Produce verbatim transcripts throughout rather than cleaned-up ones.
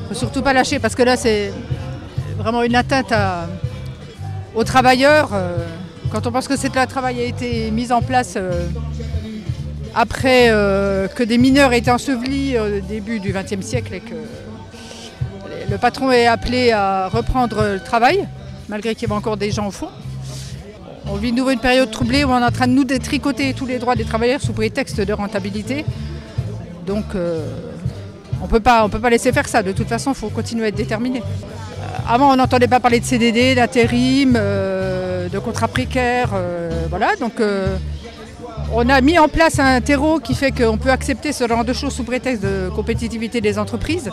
faut surtout pas lâcher parce que là c'est vraiment une atteinte à, aux travailleurs. Euh, quand on pense que cette loi travail a été mise en place euh, après euh, que des mineurs aient été ensevelis au début du vingtième siècle et que le patron est appelé à reprendre le travail, malgré qu'il y avait encore des gens au fond. On vit de nouveau une période troublée où on est en train de nous détricoter tous les droits des travailleurs sous prétexte de rentabilité. Donc euh, on ne peut pas laisser faire ça. De toute façon, il faut continuer à être déterminé. Euh, avant, on n'entendait pas parler de C D D, d'intérim, euh, de contrats précaires. Euh, voilà. Donc euh, on a mis en place un terreau qui fait qu'on peut accepter ce genre de choses sous prétexte de compétitivité des entreprises.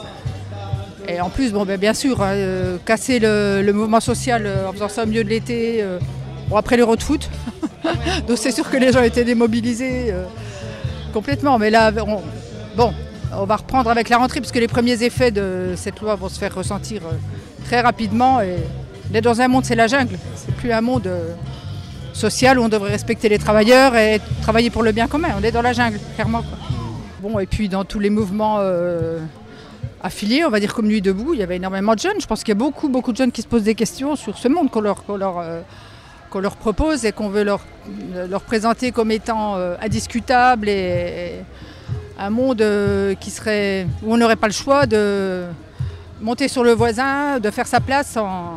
Et en plus, bon, ben, bien sûr, hein, euh, casser le, le mouvement social euh, en faisant ça au milieu de l'été, euh, bon, après l'Euro de foot. Donc c'est sûr que les gens étaient démobilisés euh, complètement. Mais là, on, bon, on va reprendre avec la rentrée, puisque les premiers effets de cette loi vont se faire ressentir euh, très rapidement. Et on est dans un monde, c'est la jungle. C'est plus un monde euh, social où on devrait respecter les travailleurs et travailler pour le bien commun. On est dans la jungle, clairement, quoi. Bon, et puis dans tous les mouvements euh, affiliés, on va dire comme Nuit debout, il y avait énormément de jeunes. Je pense qu'il y a beaucoup, beaucoup de jeunes qui se posent des questions sur ce monde qu'on leur, qu'on leur, euh, qu'on leur propose et qu'on veut leur, leur présenter comme étant euh, indiscutable et, et un monde euh, qui serait, où on n'aurait pas le choix de monter sur le voisin, de faire sa place en,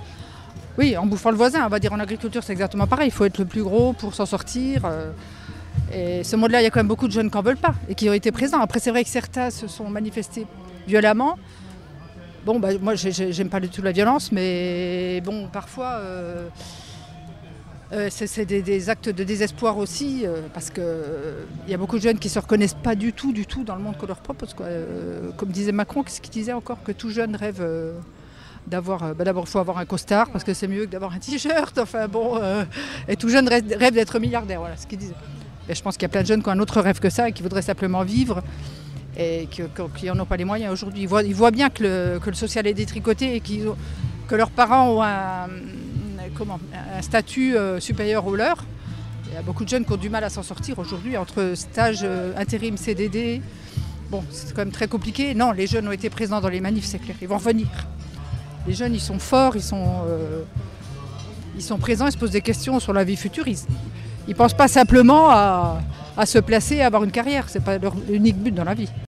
oui, en bouffant le voisin. On va dire en agriculture, c'est exactement pareil. Il faut être le plus gros pour s'en sortir. Euh, et ce monde-là, il y a quand même beaucoup de jeunes qui n'en veulent pas et qui ont été présents. Après, c'est vrai que certains se sont manifestés violemment. Bon, bah, moi, j'aime pas du tout la violence, mais bon, parfois, euh, euh, c'est des, des actes de désespoir aussi, euh, parce qu'il euh, y a beaucoup de jeunes qui ne se reconnaissent pas du tout, du tout dans le monde qu'on leur propose, quoi. Euh, comme disait Macron, qu'est-ce qu'il disait encore? Que tout jeune rêve euh, d'avoir, euh, bah, d'abord, il faut avoir un costard, parce que c'est mieux que d'avoir un t-shirt, enfin bon, euh, et tout jeune rêve, rêve d'être milliardaire, voilà ce qu'il disait. Et je pense qu'il y a plein de jeunes qui ont un autre rêve que ça et qui voudraient simplement vivre et qui n'en ont pas les moyens aujourd'hui. Ils voient, ils voient bien que le, que le social est détricoté et ont, que leurs parents ont un, comment, un statut euh, supérieur au leur. Il y a beaucoup de jeunes qui ont du mal à s'en sortir aujourd'hui entre stage, euh, intérim, C D D. Bon, c'est quand même très compliqué. Non, les jeunes ont été présents dans les manifs, c'est clair. Ils vont revenir. Les jeunes, ils sont forts, ils sont, euh, ils sont présents, ils se posent des questions sur la vie future. Ils, Ils ne pensent pas simplement à, à se placer, à avoir une carrière. Ce n'est pas leur unique but dans la vie.